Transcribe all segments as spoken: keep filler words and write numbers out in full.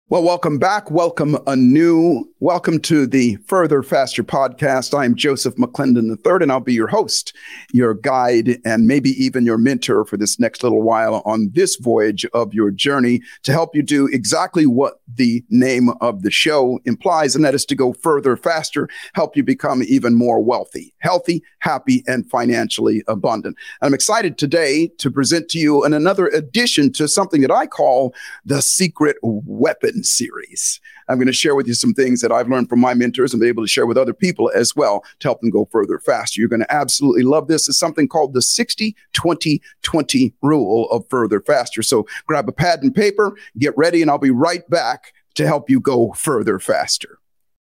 Well, welcome back. Welcome anew. Welcome to the Further Faster podcast. I am Joseph McClendon the third, and I'll be your host, your guide, and maybe even your mentor for this next little while on this voyage of your journey to help you do exactly what the name of the show implies, and that is to go further, faster, help you become even more wealthy, healthy, happy, and financially abundant. And I'm excited today to present to you an another addition to something that I call the Secret Weapon series. I'm going to share with you some things that I've learned from my mentors and be able to share with other people as well to help them go further faster. You're going to absolutely love this. It's something called the sixty twenty twenty rule of further faster. So grab a pad and paper, get ready, and I'll be right back to help you go further faster.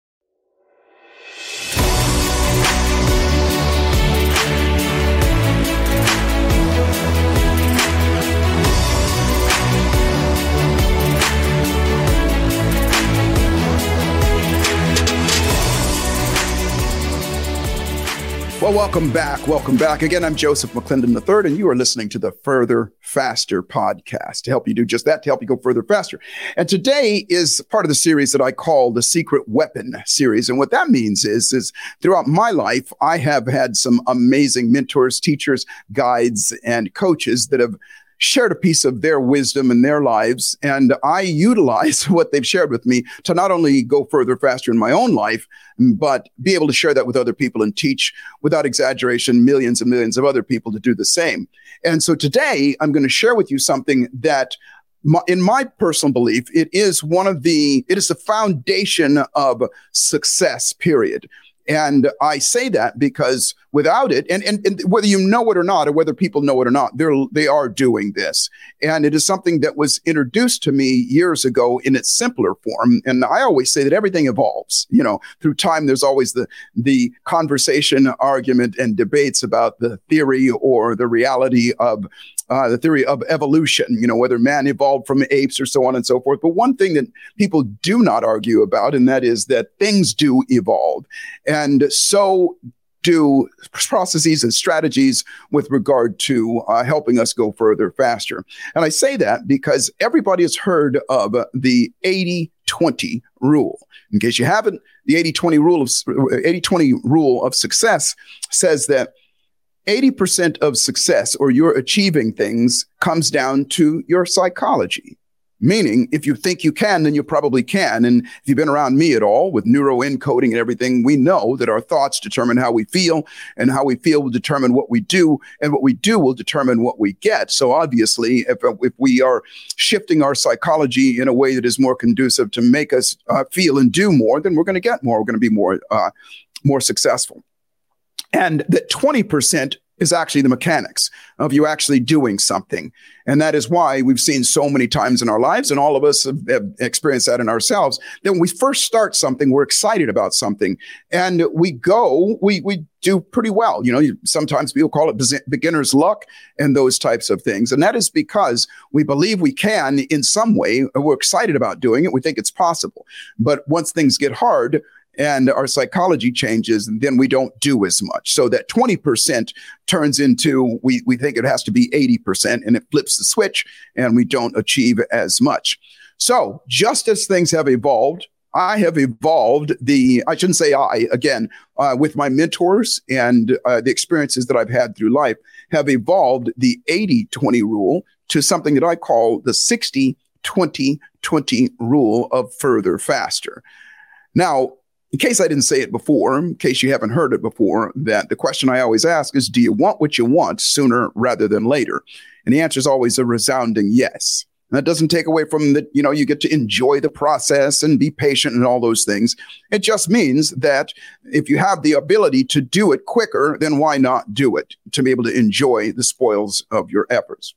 Well, welcome back. Welcome back. Again, I'm Joseph McClendon the third, and you are listening to the Further Faster podcast to help you do just that, to help you go further faster. And today is part of the series that I call the Secret Weapon series. And what that means is, is throughout my life, I have had some amazing mentors, teachers, guides, and coaches that have shared a piece of their wisdom in their lives. And I utilize what they've shared with me to not only go further faster in my own life, but be able to share that with other people and teach, without exaggeration, millions and millions of other people to do the same. And so today I'm going to share with you something that My, in my personal belief, it is one of the, it is the foundation of success, period. And I say that because without it, and, and, and whether you know it or not, or whether people know it or not, they're, they are doing this. And it is something that was introduced to me years ago in its simpler form. And I always say that everything evolves. You know, through time, there's always the, the conversation, argument, and debates about the theory or the reality of Uh, the theory of evolution, you know, whether man evolved from apes or so on and so forth. But one thing that people do not argue about, and that is that things do evolve. And so do processes and strategies with regard to uh, helping us go further faster. And I say that because everybody has heard of the eighty twenty rule. In case you haven't, the eighty twenty rule of eighty twenty rule of success says that eighty percent of success, or your achieving things, comes down to your psychology. Meaning, if you think you can, then you probably can. And if you've been around me at all with neuroencoding and everything, we know that our thoughts determine how we feel, and how we feel will determine what we do, and what we do will determine what we get. So obviously, if, if we are shifting our psychology in a way that is more conducive to make us uh, feel and do more, then we're going to get more. We're going to be more, uh, more successful. And that twenty percent is actually the mechanics of you actually doing something. And that is why we've seen so many times in our lives, and all of us have, have experienced that in ourselves, that when we first start something, we're excited about something, and we go, we we do pretty well. You know, you, sometimes people call it beginner's luck and those types of things. And that is because we believe we can in some way, we're excited about doing it, we think it's possible. But once things get hard, and our psychology changes, and then we don't do as much. So that twenty percent turns into, we, we think it has to be eighty percent, and it flips the switch, and we don't achieve as much. So just as things have evolved, I have evolved the, I shouldn't say I, again, uh, with my mentors and uh, the experiences that I've had through life, have evolved the eighty twenty rule to something that I call the sixty twenty twenty rule of further faster. Now, in case I didn't say it before, in case you haven't heard it before, that the question I always ask is, do you want what you want sooner rather than later? And the answer is always a resounding yes. And that doesn't take away from that, you know, you get to enjoy the process and be patient and all those things. It just means that if you have the ability to do it quicker, then why not do it, to be able to enjoy the spoils of your efforts?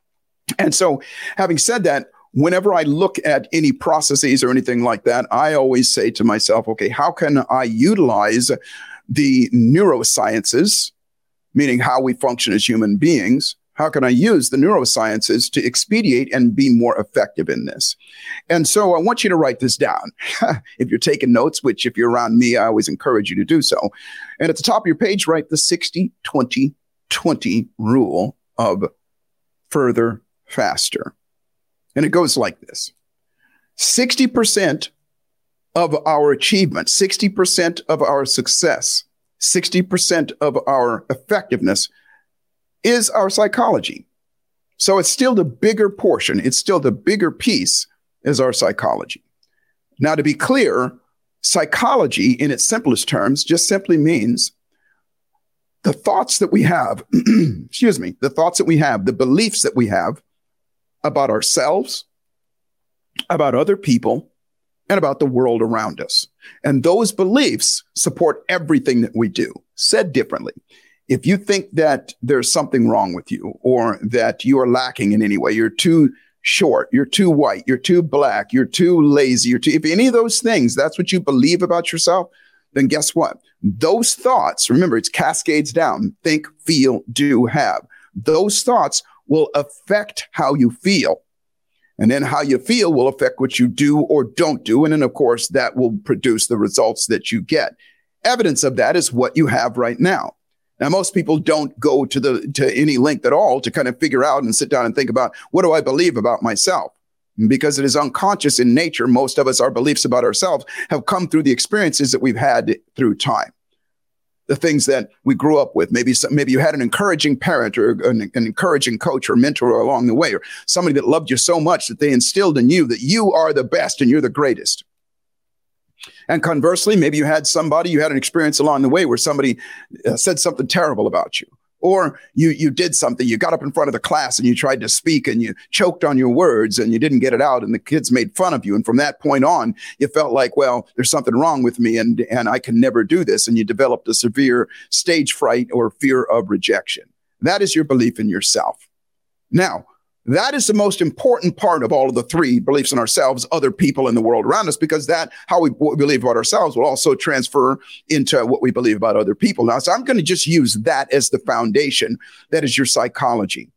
And so, having said that, whenever I look at any processes or anything like that, I always say to myself, okay, how can I utilize the neurosciences, meaning how we function as human beings? How can I use the neurosciences to expedite and be more effective in this? And so I want you to write this down. If you're taking notes, which if you're around me, I always encourage you to do so. And at the top of your page, write the sixty twenty twenty rule of further faster. And it goes like this. sixty percent of our achievement, sixty percent of our success, sixty percent of our effectiveness is our psychology. So it's still the bigger portion. It's still the bigger piece is our psychology. Now, to be clear, psychology in its simplest terms just simply means the thoughts that we have, excuse me, the thoughts that we have, the beliefs that we have about ourselves, about other people, and about the world around us. And those beliefs support everything that we do. Said differently, if you think that there's something wrong with you or that you are lacking in any way, you're too short, you're too white, you're too black, you're too lazy, you're too, if any of those things, that's what you believe about yourself, then guess what? Those thoughts, remember, it's cascades down. Think, feel, do, have. Those thoughts will affect how you feel. And then how you feel will affect what you do or don't do. And then, of course, that will produce the results that you get. Evidence of that is what you have right now. Now, most people don't go to the to any length at all to kind of figure out and sit down and think about, what do I believe about myself? Because it is unconscious in nature. Most of us, our beliefs about ourselves have come through the experiences that we've had through time. The things that we grew up with. Maybe some, maybe you had an encouraging parent or an, an encouraging coach or mentor along the way, or somebody that loved you so much that they instilled in you that you are the best and you're the greatest. And conversely, maybe you had somebody, you had an experience along the way where somebody uh, said something terrible about you. Or you you did something, you got up in front of the class and you tried to speak and you choked on your words and you didn't get it out and the kids made fun of you. And from that point on, you felt like, well, there's something wrong with me and, and I can never do this. And you developed a severe stage fright or fear of rejection. That is your belief in yourself. Now, that is the most important part of all of the three beliefs in ourselves, other people, in the world around us, because that, how we, what we believe about ourselves will also transfer into what we believe about other people. Now, so I'm going to just use that as the foundation. That is your psychology.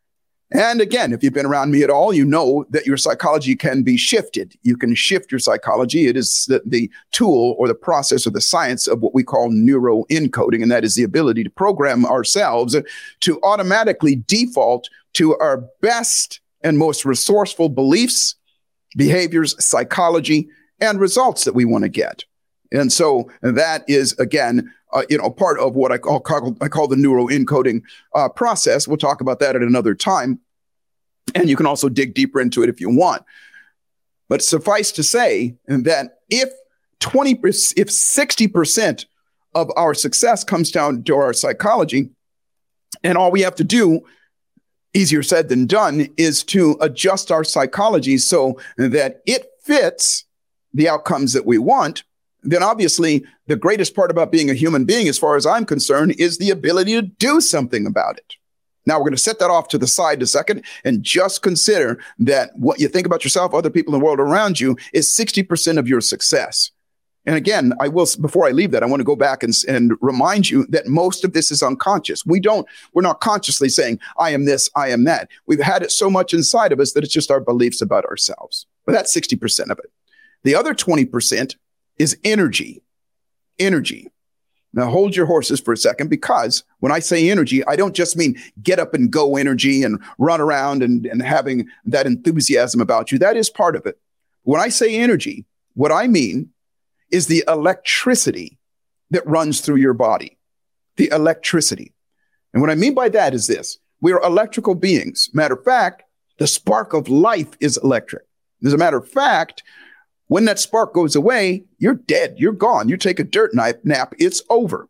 And again, if you've been around me at all, you know that your psychology can be shifted. You can shift your psychology. It is the, the tool or the process or the science of what we call neuroencoding, and that is the ability to program ourselves to automatically default to our best and most resourceful beliefs, behaviors, psychology, and results that we want to get. And so that is, again, uh, you know, part of what I call, I call the neuroencoding uh, process. We'll talk about that at another time. And you can also dig deeper into it if you want. But suffice to say that if twenty, if sixty percent of our success comes down to our psychology, and all we have to do, easier said than done, is to adjust our psychology so that it fits the outcomes that we want, then obviously the greatest part about being a human being, as far as I'm concerned, is the ability to do something about it. Now, we're going to set that off to the side a second and just consider that what you think about yourself, other people in the world around you, is sixty percent of your success. And again, I will, before I leave that, I want to go back and, and remind you that most of this is unconscious. We don't, we're not consciously saying, I am this, I am that. We've had it so much inside of us that it's just our beliefs about ourselves. But that's sixty percent of it. The other twenty percent is energy. Energy. Now, hold your horses for a second, because when I say energy, I don't just mean get up and go energy and run around and, and having that enthusiasm about you. That is part of it. When I say energy, what I mean is the electricity that runs through your body. The electricity. And what I mean by that is this. We are electrical beings. Matter of fact, the spark of life is electric. As a matter of fact, when that spark goes away, you're dead. You're gone. You take a dirt nap, it's over.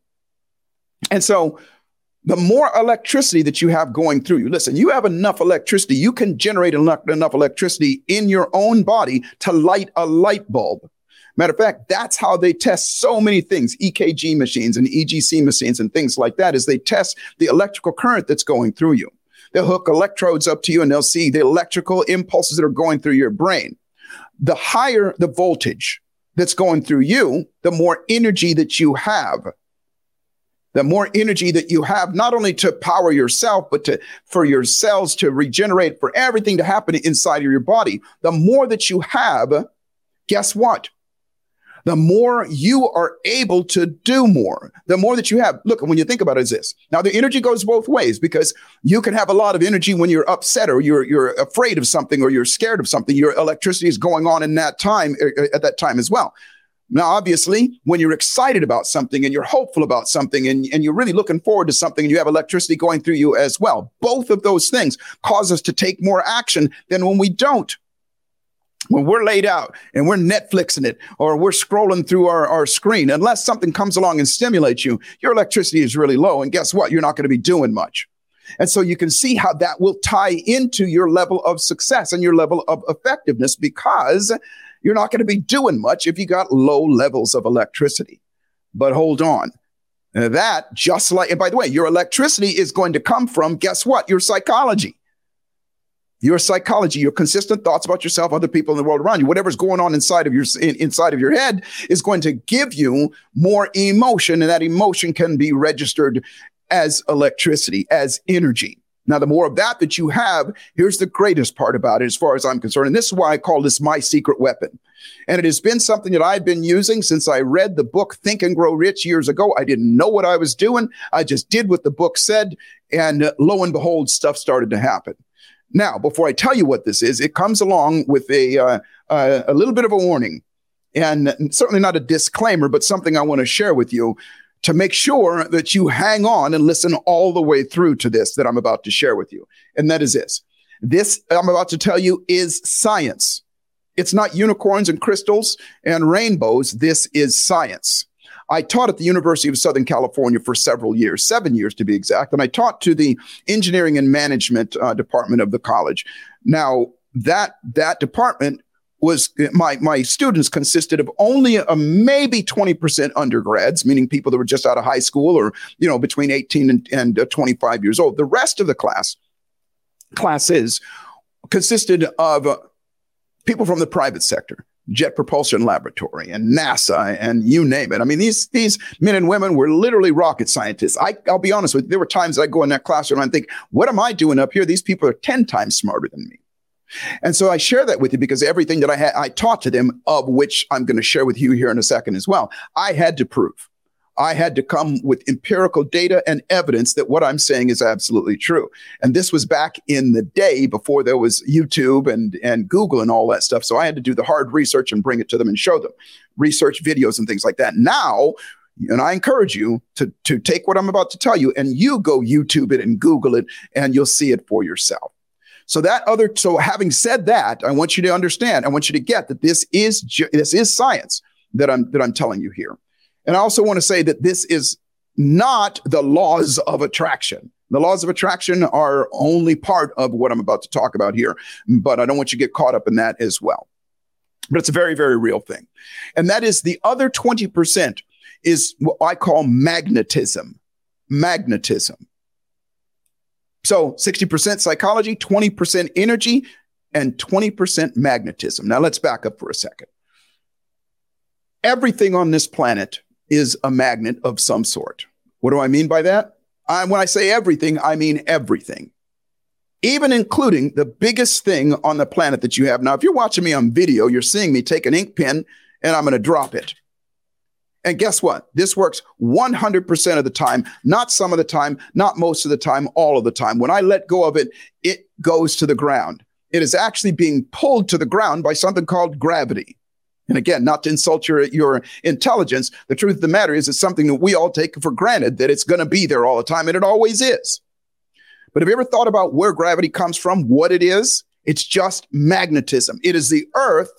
And so the more electricity that you have going through you, listen, you have enough electricity. You can generate enough, enough electricity in your own body to light a light bulb. Matter of fact, that's how they test so many things, E K G machines and E G C machines and things like that, is they test the electrical current that's going through you. They'll hook electrodes up to you and they'll see the electrical impulses that are going through your brain. The higher the voltage that's going through you, the more energy that you have. The more energy that you have, not only to power yourself, but to for your cells to regenerate, for everything to happen inside of your body. The more that you have, guess what? the more you are able to do more, the more that you have. Look, when you think about it, is this. Now, the energy goes both ways, because you can have a lot of energy when you're upset or you're you're afraid of something or you're scared of something. Your electricity is going on in that time, at that time as well. Now, obviously, when you're excited about something and you're hopeful about something and, and you're really looking forward to something and you have electricity going through you as well, both of those things cause us to take more action than when we don't. When we're laid out and we're Netflixing it or we're scrolling through our, our screen, unless something comes along and stimulates you, your electricity is really low. And guess what? You're not going to be doing much. And so you can see how that will tie into your level of success and your level of effectiveness, because you're not going to be doing much if you got low levels of electricity. But hold on. That, just like, and by the way, your electricity is going to come from, guess what? Your psychology. Your psychology, your consistent thoughts about yourself, other people in the world around you, whatever's going on inside of your in, inside of your head is going to give you more emotion, and that emotion can be registered as electricity, as energy. Now, the more of that that you have, here's the greatest part about it, as far as I'm concerned, and this is why I call this my secret weapon. And it has been something that I've been using since I read the book Think and Grow Rich years ago. I didn't know what I was doing. I just did what the book said, and uh, lo and behold, stuff started to happen. Now, before I tell you what this is, it comes along with a uh, uh, a little bit of a warning, and certainly not a disclaimer, but something I want to share with you to make sure that you hang on and listen all the way through to this that I'm about to share with you. And that is this. This I'm about to tell you is science. It's not unicorns and crystals and rainbows. This is science. I taught at the University of Southern California for several years, seven years to be exact. And I taught to the engineering and management uh, department of the college. Now, that that department was, my, my students consisted of only a maybe twenty percent undergrads, meaning people that were just out of high school or, you know, between eighteen and, and uh, twenty-five years old. The rest of the class, classes consisted of uh, people from the private sector. Jet Propulsion Laboratory and NASA and you name it. I mean, these these men and women were literally rocket scientists. I, I'll be honest with you. There were times I go in that classroom and I think, what am I doing up here? These people are ten times smarter than me. And so I share that with you because everything that I had, I taught to them, of which I'm going to share with you here in a second as well, I had to prove. I had to come with empirical data and evidence that what I'm saying is absolutely true. And this was back in the day before there was YouTube and, and Google and all that stuff. So I had to do the hard research and bring it to them and show them research videos and things like that. Now, and I encourage you to, to take what I'm about to tell you and you go YouTube it and Google it and you'll see it for yourself. So that other, so having said that, I want you to understand, I want you to get that this is, this is science that I'm, that I'm telling you here. And I also want to say that this is not the laws of attraction. The laws of attraction are only part of what I'm about to talk about here, but I don't want you to get caught up in that as well. But it's a very, very real thing. And that is the other twenty percent is what I call magnetism. Magnetism. So sixty percent psychology, twenty percent energy, and twenty percent magnetism. Now let's back up for a second. Everything on this planet is a magnet of some sort. What do I mean by that? I, when I say everything, I mean everything, even including the biggest thing on the planet that you have. Now, if you're watching me on video, you're seeing me take an ink pen and I'm going to drop it. And guess what? This works one hundred percent of the time, not some of the time, not most of the time, all of the time. When I let go of it, it goes to the ground. It is actually being pulled to the ground by something called gravity. And again, not to insult your, your intelligence, the truth of the matter is it's something that we all take for granted, that it's going to be there all the time, and it always is. But have you ever thought about where gravity comes from, what it is? It's just magnetism. It is the earth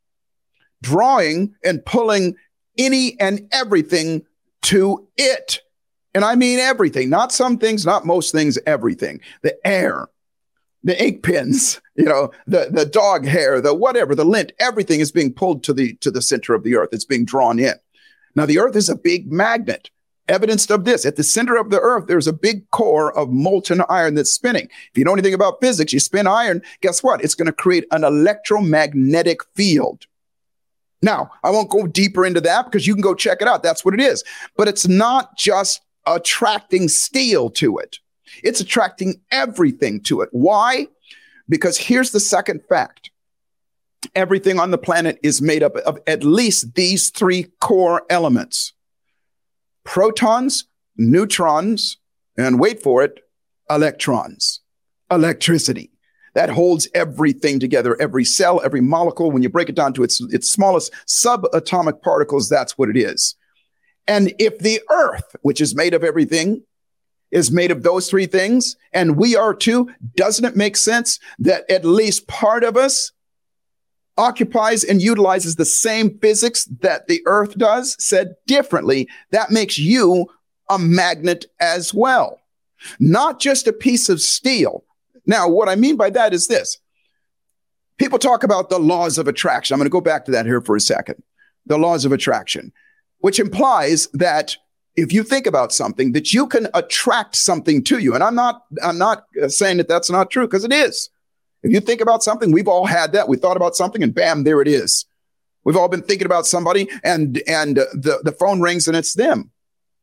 drawing and pulling any and everything to it. And I mean everything, not some things, not most things, everything. The air, the ink pens, you know, the, the dog hair, the whatever, the lint, everything is being pulled to the, to the center of the earth. It's being drawn in. Now, the earth is a big magnet. Evidenced of this, at the center of the earth, there's a big core of molten iron that's spinning. If you know anything about physics, you spin iron, guess what? It's going to create an electromagnetic field. Now, I won't go deeper into that because you can go check it out. That's what it is. But it's not just attracting steel to it. It's attracting everything to it. Why? Because here's the second fact. Everything on the planet is made up of at least these three core elements: protons, neutrons, and wait for it, electrons, electricity. That holds everything together, every cell, every molecule. When you break it down to its, its smallest subatomic particles, that's what it is. And if the earth, which is made of everything, is made of those three things, and we are too, doesn't it make sense that at least part of us occupies and utilizes the same physics that the earth does? Said differently, that makes you a magnet as well, not just a piece of steel. Now, what I mean by that is this. People talk about the laws of attraction. I'm going to go back to that here for a second. The laws of attraction, which implies that if you think about something, that you can attract something to you. And I'm not, I'm not saying that that's not true, because it is. If you think about something, we've all had that. We thought about something and bam, there it is. We've all been thinking about somebody and, and the, the phone rings and it's them.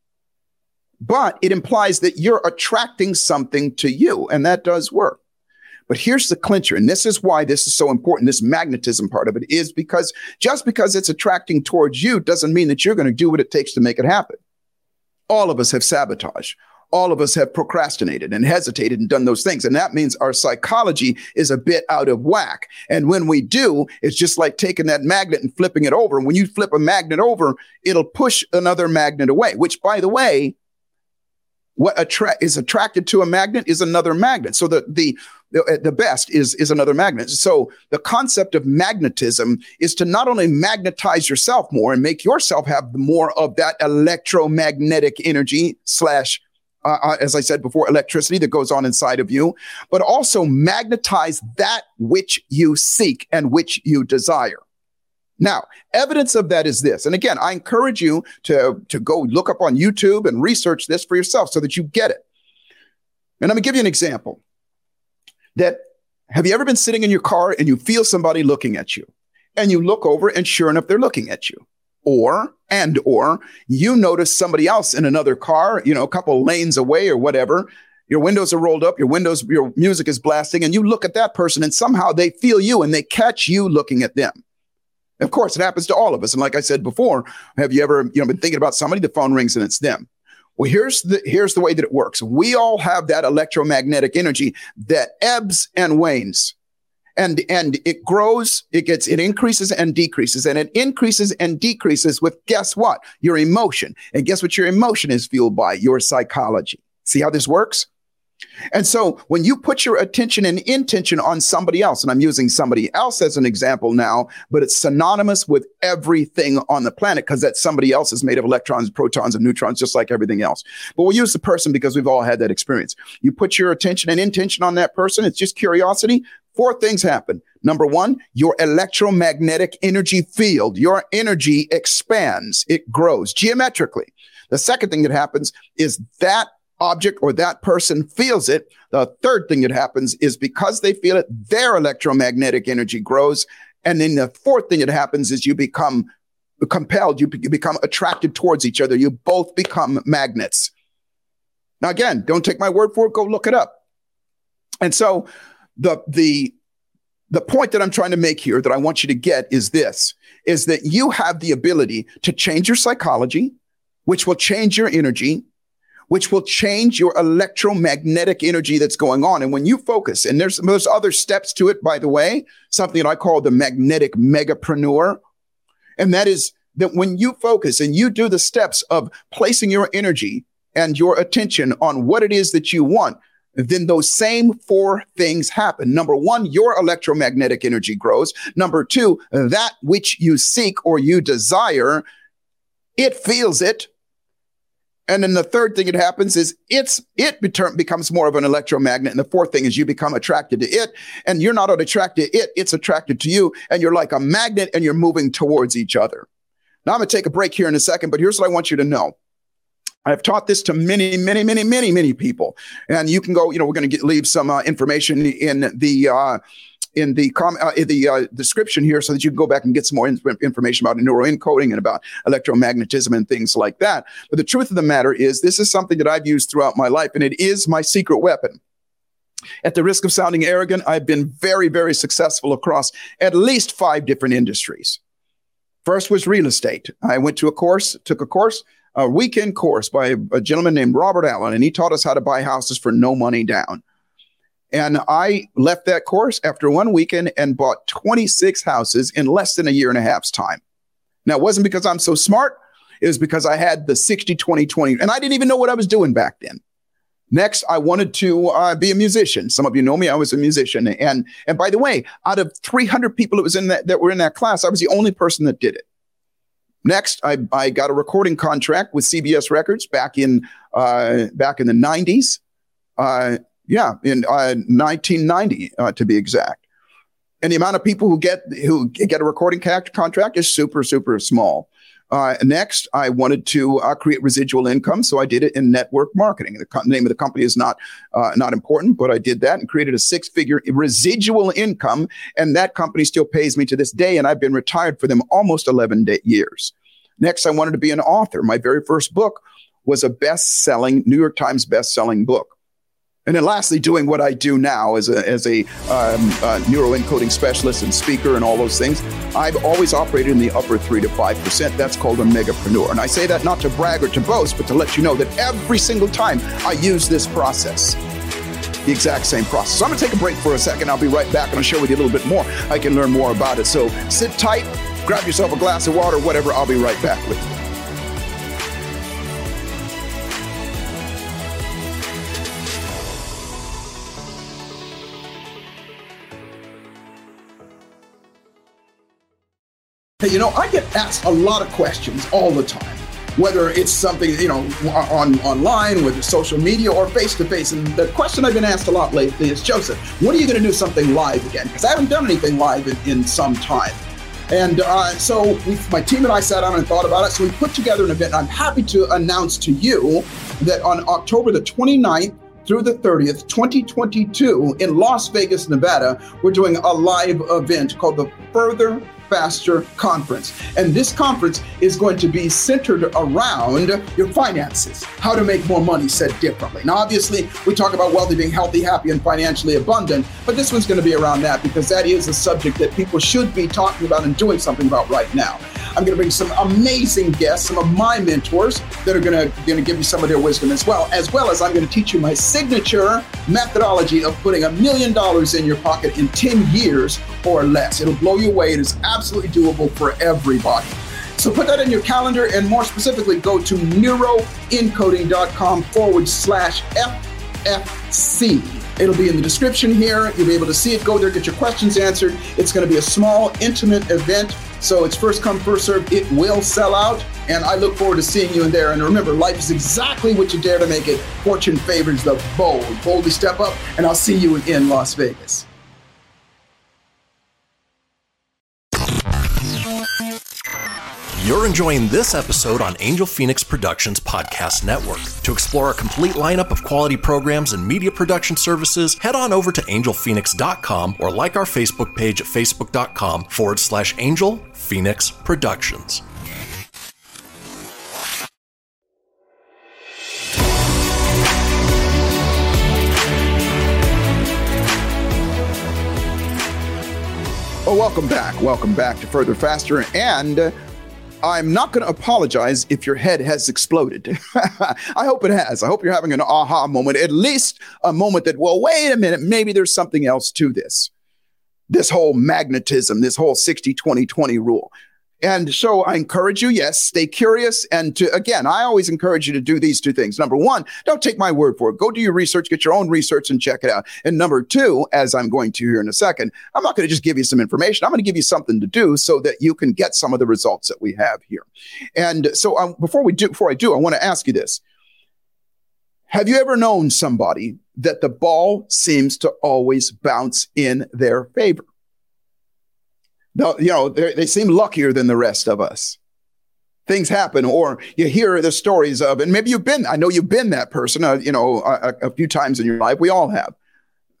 But it implies that you're attracting something to you, and that does work. But here's the clincher, and this is why this is so important. This magnetism part of it is because just because it's attracting towards you doesn't mean that you're going to do what it takes to make it happen. All of us have sabotage. All of us have procrastinated and hesitated and done those things. And that means our psychology is a bit out of whack. And when we do, it's just like taking that magnet and flipping it over. And when you flip a magnet over, it'll push another magnet away, which, by the way, what attra- is attracted to a magnet is another magnet. So the, the, the, the best is, is another magnet. So the concept of magnetism is to not only magnetize yourself more and make yourself have more of that electromagnetic energy slash Uh, uh, as I said before, electricity that goes on inside of you, but also magnetize that which you seek and which you desire. Now, evidence of that is this. And again, I encourage you to, to go look up on YouTube and research this for yourself so that you get it. And I'm going to give you an example. That, have you ever been sitting in your car and you feel somebody looking at you? And you look over and sure enough, they're looking at you. Or, and, or you notice somebody else in another car, you know, a couple lanes away or whatever. Your windows are rolled up, your windows, your music is blasting, and you look at that person and somehow they feel you and they catch you looking at them. Of course, it happens to all of us. And like I said before, have you ever, you know, been thinking about somebody, the phone rings and it's them? Well, here's the, here's the way that it works. We all have that electromagnetic energy that ebbs and wanes. And, and it grows, it gets, it increases and decreases, and it increases and decreases with, guess what? Your emotion. And guess what your emotion is fueled by? Your psychology. See how this works? And so when you put your attention and intention on somebody else, and I'm using somebody else as an example now, but it's synonymous with everything on the planet because that somebody else is made of electrons, protons, and neutrons, just like everything else. But we'll use the person because we've all had that experience. You put your attention and intention on that person. It's just curiosity. Four things happen. Number one, your electromagnetic energy field, your energy expands. It grows geometrically. The second thing that happens is that object or that person feels it. The third thing that happens is because they feel it, their electromagnetic energy grows. And then the fourth thing that happens is you become compelled, you, be- you become attracted towards each other. You both become magnets. Now, again, don't take my word for it. Go look it up. And so the, the, the point that I'm trying to make here that I want you to get is this, is that you have the ability to change your psychology, which will change your energy, which will change your electromagnetic energy that's going on. And when you focus, and there's, there's other steps to it, by the way, something that I call the magnetic megapreneur. And that is that when you focus and you do the steps of placing your energy and your attention on what it is that you want, then those same four things happen. Number one, your electromagnetic energy grows. Number two, that which you seek or you desire, it feels it. And then the third thing that happens is it's it beter- becomes more of an electromagnet. And the fourth thing is you become attracted to it. And you're not attracted to it, it's attracted to you. And you're like a magnet and you're moving towards each other. Now, I'm going to take a break here in a second, but here's what I want you to know. I've taught this to many, many, many, many, many people. And you can go, you know, we're going to get, leave some uh, information in the uh, in the com- uh, in the uh, description here so that you can go back and get some more in- information about neuroencoding and about electromagnetism and things like that. But the truth of the matter is this is something that I've used throughout my life, and it is my secret weapon. At the risk of sounding arrogant, I've been very, very successful across at least five different industries. First was real estate. I went to a course, took a course, a weekend course by a, a gentleman named Robert Allen, and he taught us how to buy houses for no money down. And I left that course after one weekend and bought twenty-six houses in less than a year and a half's time. Now, it wasn't because I'm so smart. It was because I had the sixty twenty twenty, and I didn't even know what I was doing back then. Next, I wanted to uh, be a musician. Some of you know me. I was a musician. And, and by the way, out of three hundred people that was in that, that were in that class, I was the only person that did it. Next, I, I got a recording contract with C B S Records back in uh, back in the nineties. Uh, yeah, in uh, nineteen ninety uh, to be exact. And the amount of people who get who get a recording contract is super, super small. Uh, next, I wanted to uh, create residual income, so I did it in network marketing. The co- name of the company is not uh, not important, but I did that and created a six-figure residual income, and that company still pays me to this day, and I've been retired for them almost eleven day- years. Next, I wanted to be an author. My very first book was a best-selling, New York Times best-selling book. And then lastly, doing what I do now as a, as a um, uh, neuroencoding specialist and speaker and all those things, I've always operated in the upper three to five percent. That's called a megapreneur. And I say that not to brag or to boast, but to let you know that every single time I use this process, the exact same process. So I'm going to take a break for a second. I'll be right back and I'll share with you a little bit more. I can learn more about it. So sit tight, grab yourself a glass of water, whatever. I'll be right back with you. Hey, you know, I get asked a lot of questions all the time, whether it's something, you know, on online, whether social media or face-to-face. And the question I've been asked a lot lately is, Joseph, when are you going to do something live again? Because I haven't done anything live in, in some time. And uh, so we, my team and I sat down and thought about it. So we put together an event. And I'm happy to announce to you that on October the twenty-ninth, through the thirtieth, twenty twenty-two, in Las Vegas, Nevada, we're doing a live event called the Further Faster Conference. And this conference is going to be centered around your finances, how to make more money, said differently. Now, obviously, we talk about wealthy, being healthy, happy, and financially abundant, but this one's going to be around that because that is a subject that people should be talking about and doing something about right now. I'm going to bring some amazing guests, some of my mentors that are going to, going to give you some of their wisdom as well, as well as I'm going to teach you my signature methodology of putting a million dollars in your pocket in ten years or less. It'll blow you away. It is absolutely doable for everybody. So put that in your calendar, and more specifically, go to neuroencoding.com forward slash FFC. It'll be in the description here. You'll be able to see it. Go there, get your questions answered. It's going to be a small, intimate event. So it's first come, first serve. It will sell out. And I look forward to seeing you in there. And remember, life is exactly what you dare to make it. Fortune favors the bold. Boldly step up, and I'll see you in Las Vegas. You're enjoying this episode on Angel Phoenix Productions Podcast Network. To explore a complete lineup of quality programs and media production services, head on over to angel phoenix dot com or like our Facebook page at facebook.com forward slash Angel Phoenix Productions. Oh, welcome back. Welcome back to Further Faster. And uh, I'm not going to apologize if your head has exploded. I hope it has. I hope you're having an aha moment, at least a moment that, well, wait a minute, maybe there's something else to this. This whole magnetism, this whole sixty twenty twenty rule. And so I encourage you, yes, stay curious. And to, again, I always encourage you to do these two things. Number one, don't take my word for it. Go do your research, get your own research and check it out. And number two, as I'm going to here in a second, I'm not going to just give you some information. I'm going to give you something to do so that you can get some of the results that we have here. And so um, before we do, before I do, I want to ask you this. Have you ever known somebody that the ball seems to always bounce in their favor? No, you know, they seem luckier than the rest of us. Things happen, or you hear the stories of, and maybe you've been, I know you've been that person, uh, you know, a, a few times in your life. We all have.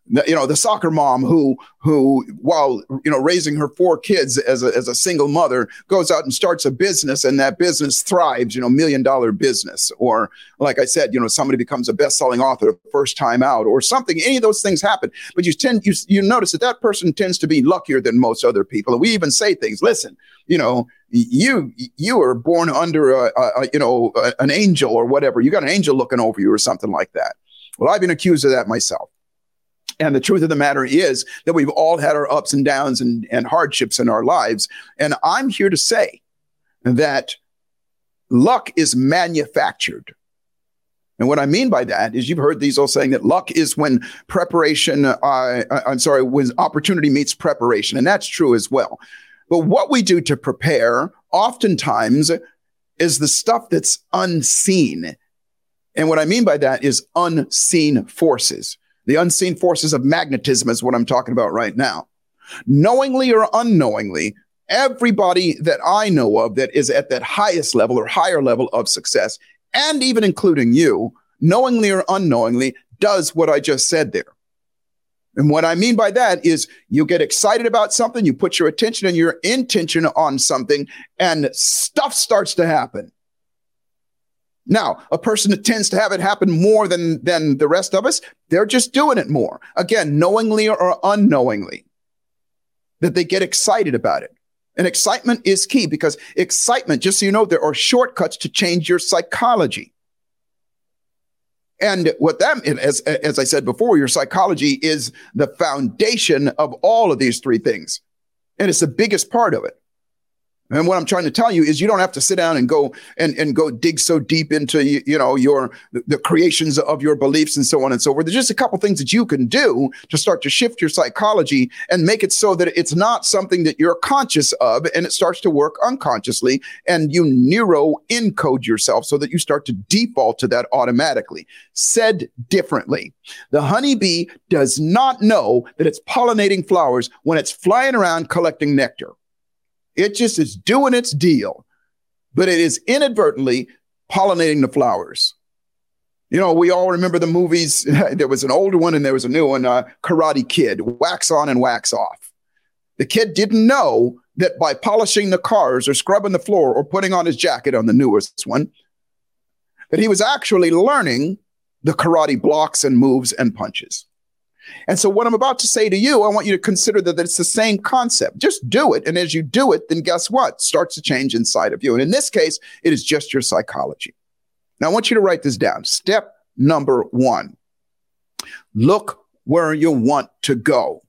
the, you know, the soccer mom who, who, while, you know, raising her four kids as a, as a single mother, goes out and starts a business, and that business thrives, you know, million dollar business. Or like I said, you know, somebody becomes a best-selling author first time out or something. Any of those things happen. But you tend, you, you notice that that person tends to be luckier than most other people. And we even say things, listen, you know, you, you were born under a, a you know, a, an angel or whatever. You got an angel looking over you or something like that. Well, I've been accused of that myself. And the truth of the matter is that we've all had our ups and downs and, and hardships in our lives. And I'm here to say that luck is manufactured. And what I mean by that is you've heard these all saying that luck is when preparation, uh, I'm sorry, when opportunity meets preparation. And that's true as well. But what we do to prepare oftentimes is the stuff that's unseen. And what I mean by that is unseen forces. The unseen forces of magnetism is what I'm talking about right now. Knowingly or unknowingly, everybody that I know of that is at that highest level or higher level of success, and even including you, knowingly or unknowingly, does what I just said there. And what I mean by that is you get excited about something, you put your attention and your intention on something, and stuff starts to happen. Now, a person that tends to have it happen more than, than the rest of us, they're just doing it more. Again, knowingly or unknowingly, that they get excited about it. And excitement is key because excitement, just so you know, there are shortcuts to change your psychology. And what that, as, as I said before, your psychology is the foundation of all of these three things. And it's the biggest part of it. And what I'm trying to tell you is you don't have to sit down and go and, and go dig so deep into, you, you know, your the creations of your beliefs and so on and so forth. There's just a couple things that you can do to start to shift your psychology and make it so that it's not something that you're conscious of and it starts to work unconsciously, and you neuro encode yourself so that you start to default to that automatically. Said differently, the honeybee does not know that it's pollinating flowers when it's flying around collecting nectar. It just is doing its deal, but it is inadvertently pollinating the flowers. You know, we all remember the movies. There was an older one and there was a new one, uh, Karate Kid, wax on and wax off. The kid didn't know that by polishing the cars or scrubbing the floor or putting on his jacket on the newest one, that he was actually learning the karate blocks and moves and punches. And so what I'm about to say to you, I want you to consider that it's the same concept. Just do it. And as you do it, then guess what? It starts to change inside of you. And in this case, it is just your psychology. Now, I want you to write this down. Step number one, look where you want to go.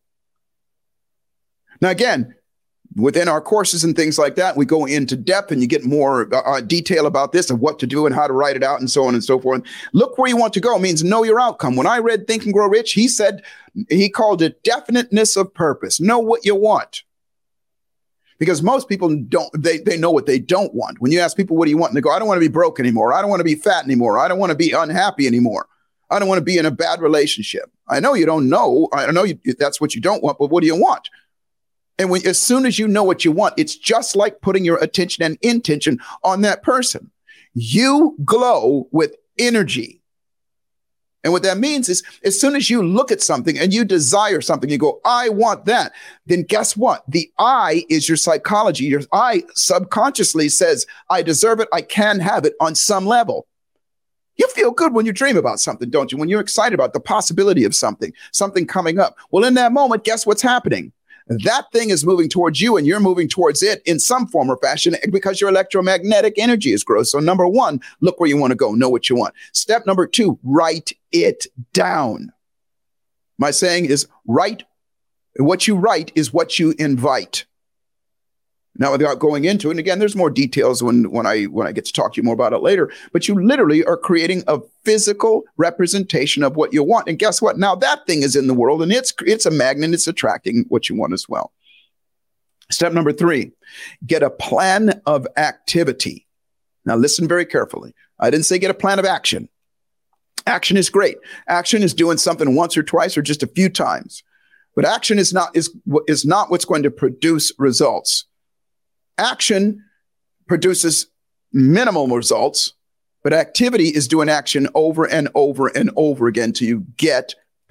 Now, again, within our courses and things like that, we go into depth and you get more uh, detail about this of what to do and how to write it out and so on and so forth. Look where you want to go means know your outcome. When I read Think and Grow Rich, he said, he called it definiteness of purpose. Know what you want. Because most people don't, they, they know what they don't want. When you ask people, what do you want? And they go, I don't want to be broke anymore. I don't want to be fat anymore. I don't want to be unhappy anymore. I don't want to be in a bad relationship. I know you don't know. I know you, that's what you don't want, but what do you want? And when, as soon as you know what you want, it's just like putting your attention and intention on that person. You glow with energy. And what that means is as soon as you look at something and you desire something, you go, I want that. Then guess what? The I is your psychology. Your I subconsciously says, I deserve it. I can have it on some level. You feel good when you dream about something, don't you? When you're excited about the possibility of something, something coming up. Well, in that moment, guess what's happening? That thing is moving towards you and you're moving towards it in some form or fashion because your electromagnetic energy is growth. So number one, look where you want to go. Know what you want. Step number two, write it down. My saying is write. What you write is what you invite. Now, without going into it, and again, there's more details when, when I when I get to talk to you more about it later, but you literally are creating a physical representation of what you want. And guess what? Now that thing is in the world and it's it's a magnet. It's attracting what you want as well. Step number three, get a plan of activity. Now, listen very carefully. I didn't say get a plan of action. Action is great. Action is doing something once or twice or just a few times. But action is not is, is not what's going to produce results. Action produces minimal results, but activity is doing action over and over and over again till you get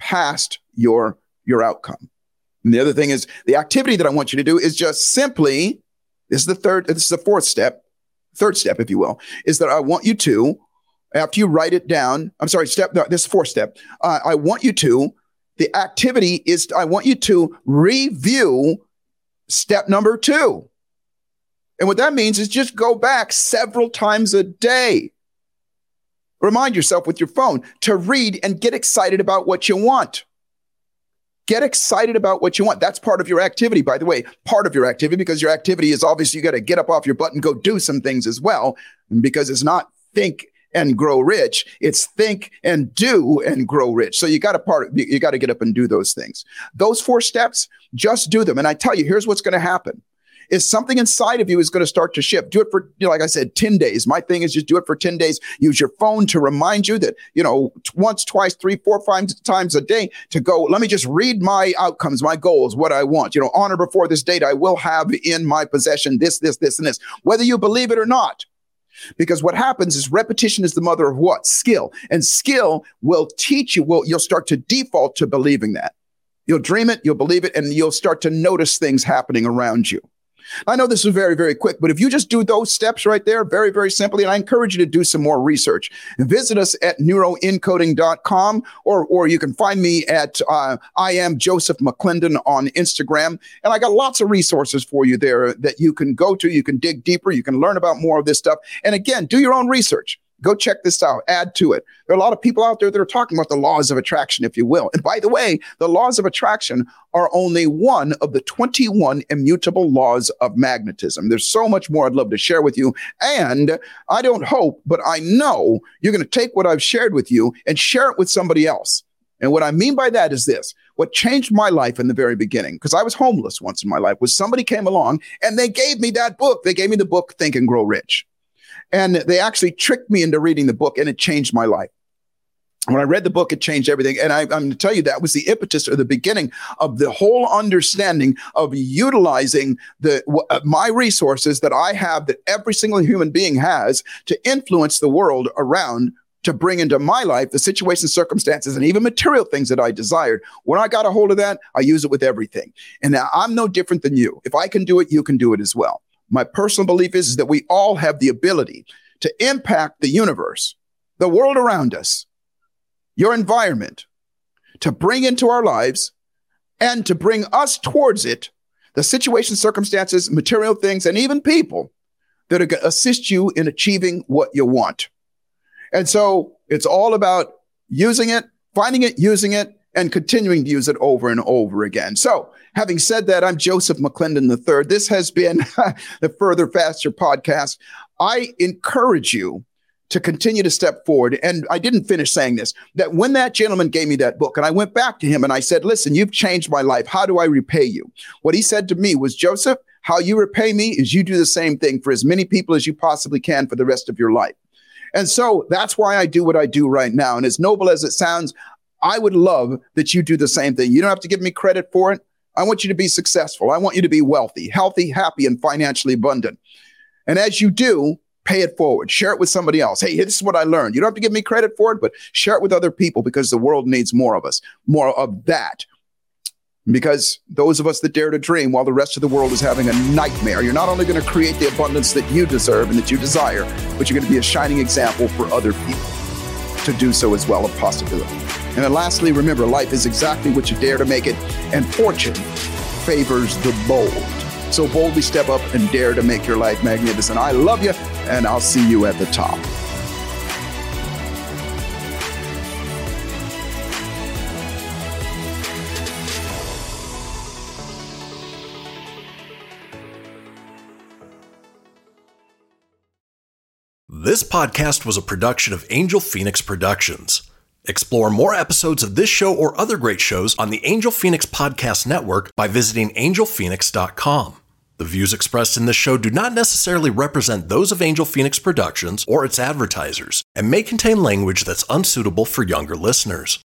past your, your outcome. And the other thing is the activity that I want you to do is just simply, this is the third, this is the fourth step, third step, if you will, is that I want you to, after you write it down, I'm sorry, step, this is fourth step. Uh, I want you to, the activity is, I want you to review step number two. And what that means is just go back several times a day. Remind yourself with your phone to read and get excited about what you want. Get excited about what you want. That's part of your activity, by the way, part of your activity, because your activity is obviously you got to get up off your butt and go do some things as well, because it's not think and grow rich. It's think and do and grow rich. So you got to part, you got to get up and do those things. Those four steps, just do them. And I tell you, here's what's going to happen. Is something inside of you is going to start to shift. Do it for, you know, like I said, ten days. My thing is just do it for ten days. Use your phone to remind you that, you know, once, twice, three, four, five times a day to go, let me just read my outcomes, my goals, what I want. You know, on or before this date, I will have in my possession this, this, this, and this, whether you believe it or not. Because what happens is repetition is the mother of what? Skill. And skill will teach you, will you'll start to default to believing that. You'll dream it, you'll believe it, and you'll start to notice things happening around you. I know this is very, very quick, but if you just do those steps right there, very, very simply, and I encourage you to do some more research. Visit us at neuro encoding dot com, or or you can find me at uh, I am Joseph McClendon on Instagram. And I got lots of resources for you there that you can go to. You can dig deeper. You can learn about more of this stuff. And again, do your own research. Go check this out. Add to it. There are a lot of people out there that are talking about the laws of attraction, if you will. And by the way, the laws of attraction are only one of the twenty-one immutable laws of magnetism. There's so much more I'd love to share with you. And I don't hope, but I know you're going to take what I've shared with you and share it with somebody else. And what I mean by that is this. What changed my life in the very beginning, because I was homeless once in my life, was somebody came along and they gave me that book. They gave me the book, Think and Grow Rich. And they actually tricked me into reading the book, and it changed my life. When I read the book, it changed everything. And I, I'm going to tell you, that was the impetus or the beginning of the whole understanding of utilizing the uh, my resources that I have, that every single human being has, to influence the world around, to bring into my life the situations, circumstances, and even material things that I desired. When I got a hold of that, I use it with everything. And now I'm no different than you. If I can do it, you can do it as well. My personal belief is, is that we all have the ability to impact the universe, the world around us, your environment, to bring into our lives and to bring us towards it the situations, circumstances, material things, and even people that are going to assist you in achieving what you want. And so it's all about using it, finding it, using it, and continuing to use it over and over again. So having said that, I'm Joseph McClendon the third. This has been the Further Faster podcast. I encourage you to continue to step forward. And I didn't finish saying this, that when that gentleman gave me that book and I went back to him and I said, listen, you've changed my life. How do I repay you? What he said to me was, Joseph, how you repay me is you do the same thing for as many people as you possibly can for the rest of your life. And so that's why I do what I do right now. And as noble as it sounds, I would love that you do the same thing. You don't have to give me credit for it. I want you to be successful. I want you to be wealthy, healthy, happy, and financially abundant. And as you do, pay it forward. Share it with somebody else. Hey, this is what I learned. You don't have to give me credit for it, but share it with other people, because the world needs more of us, more of that. Because those of us that dare to dream while the rest of the world is having a nightmare, you're not only going to create the abundance that you deserve and that you desire, but you're going to be a shining example for other people to do so as well, a possibility. And then lastly, remember, life is exactly what you dare to make it, and fortune favors the bold. So boldly step up and dare to make your life magnificent. I love you, and I'll see you at the top. This podcast was a production of Angel Phoenix Productions. Explore more episodes of this show or other great shows on the Angel Phoenix Podcast Network by visiting angel phoenix dot com. The views expressed in this show do not necessarily represent those of Angel Phoenix Productions or its advertisers, and may contain language that's unsuitable for younger listeners.